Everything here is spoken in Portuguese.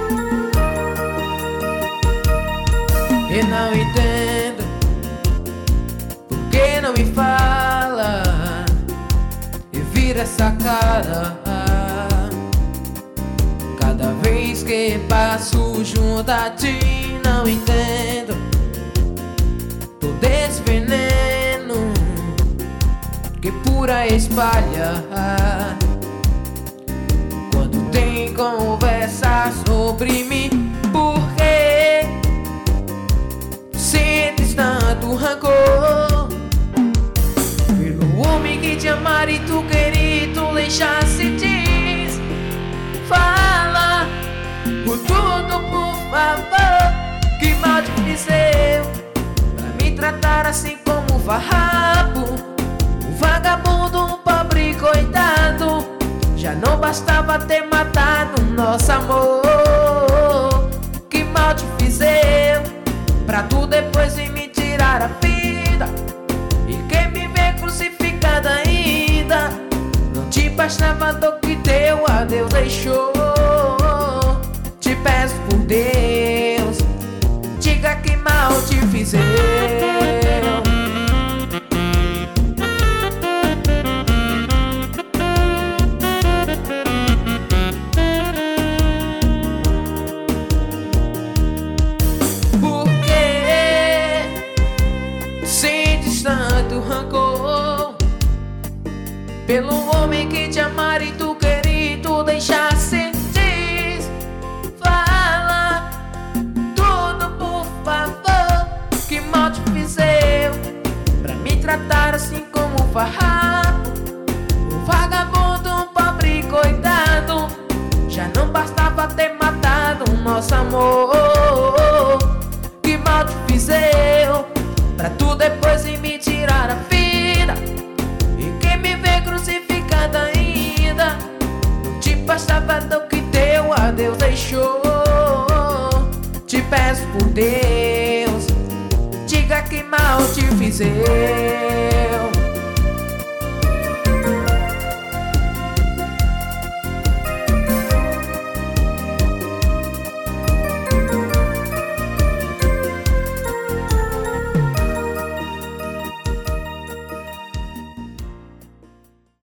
E não entendo por que não me fala e vira essa cara. Cada vez que passo junto a ti, não entendo todo esse veneno que por aí espalha. Quando tem conversa sobre mim, por que sentes tanto rancor pelo homem que te amar e tu querer, tu deixasse diz. Fala por tudo, por favor. Que mal te fiz eu pra me tratar assim como farrapo, um vagabundo, um pobre coitado. Já não bastava ter matado nosso amor. Que mal te fiz eu pra tu depois vir me tirar a vida e quem me vê crucificada ainda. Não te bastava a dor que teu adeus deixou. Te peço por Deus, diga que mal te fiz eu. Tanto rancor pelo homem que te amar e tu querer, tu deixasse diz. Fala tudo, por favor. Que mal te fiz eu pra me tratar assim como um farrapo, um vagabundo, um pobre coitado. Já não bastava ter matado o nosso amor. Que mal te fiz eu pra tu depois ir me tirar a vida e quem me vê crucificada ainda. Não te bastava do que teu adeus deixou. Te peço por Deus, diga que mal te fiz eu.